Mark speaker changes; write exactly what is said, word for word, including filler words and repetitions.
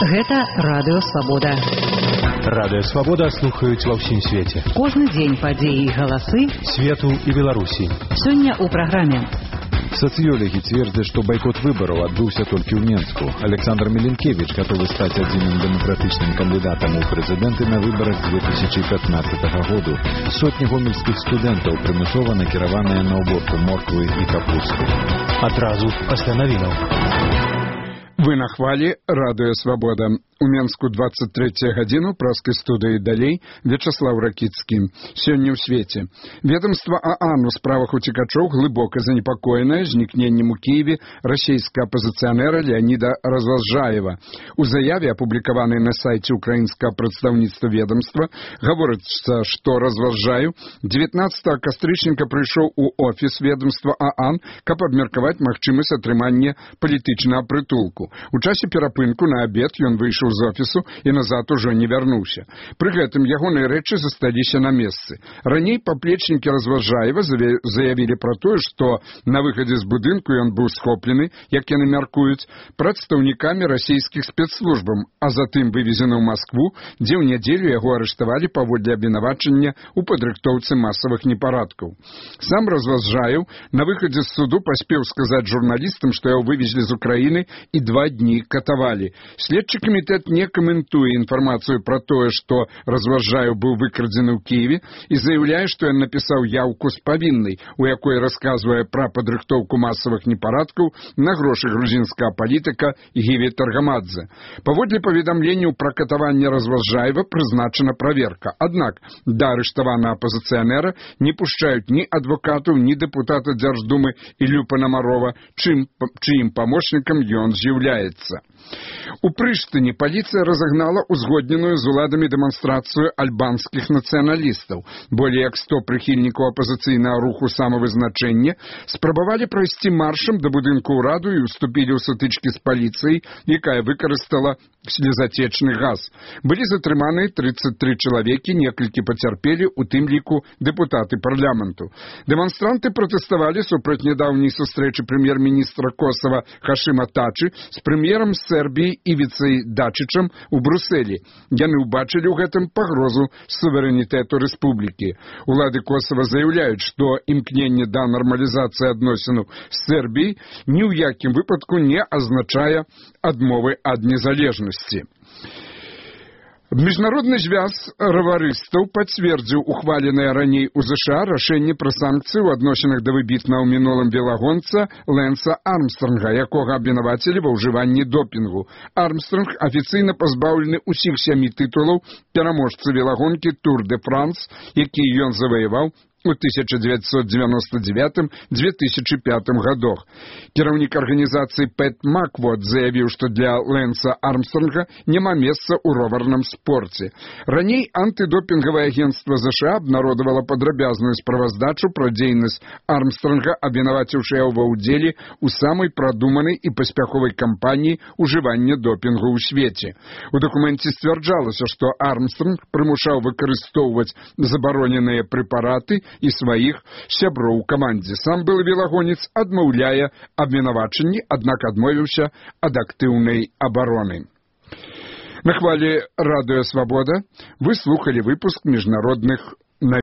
Speaker 1: Гэта Радыё Свабода.
Speaker 2: Радыё Свабода слухаюць ва ўсім свеце.
Speaker 1: Кожны дзень падзеі і галасы
Speaker 2: свету і Беларусі.
Speaker 1: Сёння ў праграме.
Speaker 2: Социологи твердят, что бойкот выборов отбылся только в Минску. Александр Миленкевич готов стать одним демократичным кандидатом у президенты на выборах две тысячи пятнадцатого года. Сотни гомельских студентов примусово накированы на уборку морквы и капусты. Отразу остановил.
Speaker 3: Вы на хвале Радыё Свабода. У Менску двадцать третья гадзіну праскай студыі далей Вячаслав Ракіцкі. Сёння ў свеце. Ведомство ААН у справах уцекачоў глыбока занепакоенае знікненнем у Киеве расійскага апозіцыянера Леонида Разважаева. У заяве, апублікаванай на сайце украінскага прадстаўніцтва ведомства, гаворыцца, што Разважаев дзевятнаццатага кастрычніка прыйшоў у офіс ведомства ААН, каб абмеркаваць магчымасць атрымання палітычнага прытулку. У часе перапынку на абед ён выйшаў з офісу і назад ужо не вярнуўся. Пры гэтым ягоныя рэчы засталіся на месцы. Раней паплечнікі Разважаева заявілі пра тое, што на выхадзе з будынку ён быў схоплены, як яны мяркуюць, прадстаўнікамі расійскіх спецслужбаў, а затым вывезены ў Маскву, дзе ў нядзелю яго арыштавалі паводле абвінавачання ў падрыхтоўцы масавых непарадкаў. Сам Разважаев на выхадзе з суду паспеў сказаць журналістам, што яго вывезлі з Украіны і два дні катавалі. Следчы камітэт не каментуе інфармацыю пра тое, што Разважаев быў выкрадзены ў Киеве, і заяўляе, што ён напісаў яўку з павіннай, у якой расказвае пра падрыхтоўку масавых непарадкаў на грошы грузінскага палітыка Гіві Таргамадзе. Паводле паведамленняў пра катаванне Разважаева прызначана праверка. Аднак да арыштаванага апозіцыянера не пушчаюць ні адвокатаў, ні дэпутата Дзярждумы Іллю Панамарова, чым, чыім памочнікам ён з'яўляецца. У Прыштыне паліцыя разагнала узгодненую з уладамі дэманстрацыю альбанскіх нацыяналістаў. Болей як сто прыхільнікаў апазіцыйнага руху самавызначэння спрабавалі прайсці маршам да будынку ўраду і уступілі ў сутычкі з паліцыяй, якая выкарыстала слезатечны газ. Былі затрыманы тридцать три чалавекі, некалькі пацярпелі, у тым ліку дэпутаты парламенту. Дэманстранты пратэставалі супраць нядаўняй сустрэчы прэм'ер-міністра Косава Хашыма Тачы з прэм'ерам Сербіі Івіцай Дачычам у Брусэлі. Яны ўбачылі ў гэтым пагрозу суверэнітэту рэспублікі. Улады Косава заяўляюць, што імкненне да нармалізацыі адносінаў з Сербіяй ні ў якім выпадку не азначае адмовы ад незалежнасці. Міжнародны звяз раварыстаў пацвердзіў ухваленае раней у ЗША рашэнне пра санкцыі ў адносінах да выбітнага ў мінулым велагонца Лэнса Армстронга, якога абвінавацілі ва ўжыванні допінгу. Армстронг афіцыйна пазбаўлены ўсіх сямі тытулаў пераможцы велагонкі Тур де Франс, які ён заваяваў у тысяча дзевяцьсот дзевяноста дзевятым — две тысячи пятым годах. Кіраўнік арганізацыі Пэт Маквот заявіў, што для Лэнса Армстронга няма месца ў роварным спорце. Раней антыдопінгавае агенцтва ЗША абнародавала падрабязную справаздачу пра дзейнасць Армстронга, абвінаваціўшы яго ва ўдзеле ў самай прадуманай і паспяховай кампаніі ўжывання допінгу ў свеце. У дакуменце сцвярджалася, што Армстронг прымушаў выкарыстоўваць забароненыя прэпараты і сваіх сяброў у камандзе. Сам былы велагонец адмаўляе абвінавачанні, аднак адмовіўся ад актыўнай абароны. На хвале Радыё Свабода вы слухалі выпуск міжнародных